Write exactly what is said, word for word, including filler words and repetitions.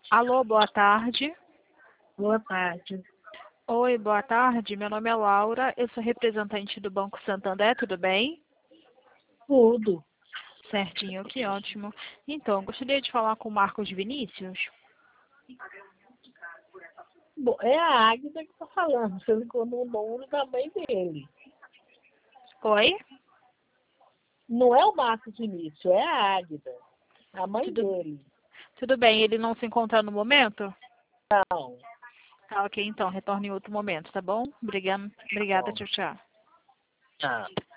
Alô, boa tarde. Boa tarde. Oi, boa tarde. Meu nome é Laura, eu sou representante do Banco Santander, tudo bem? Tudo. Certinho, que ótimo. Então, gostaria de falar com o Marcos Vinícius. Bom, é a Águida que está falando. Você ligou no número da mãe dele. Oi? Não é o Marcos Vinícius, é a Águida. A mãe Tudo, dele. tudo bem, ele não se encontra no momento? Não. Tá, ok, então, retorne em outro momento, tá bom? Obrigada, obrigada, Bom. tchau, tchau. Tá.